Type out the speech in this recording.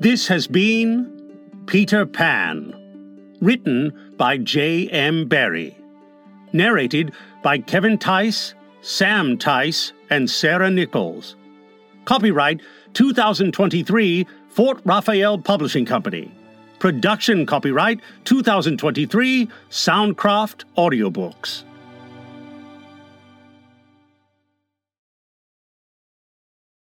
This has been Peter Pan, written by J.M. Barrie, narrated by Kevin Tice, Sam Tice, and Sarah Nichols. Copyright 2023 Fort Raphael Publishing Company. Production copyright 2023 Soundcraft Audiobooks.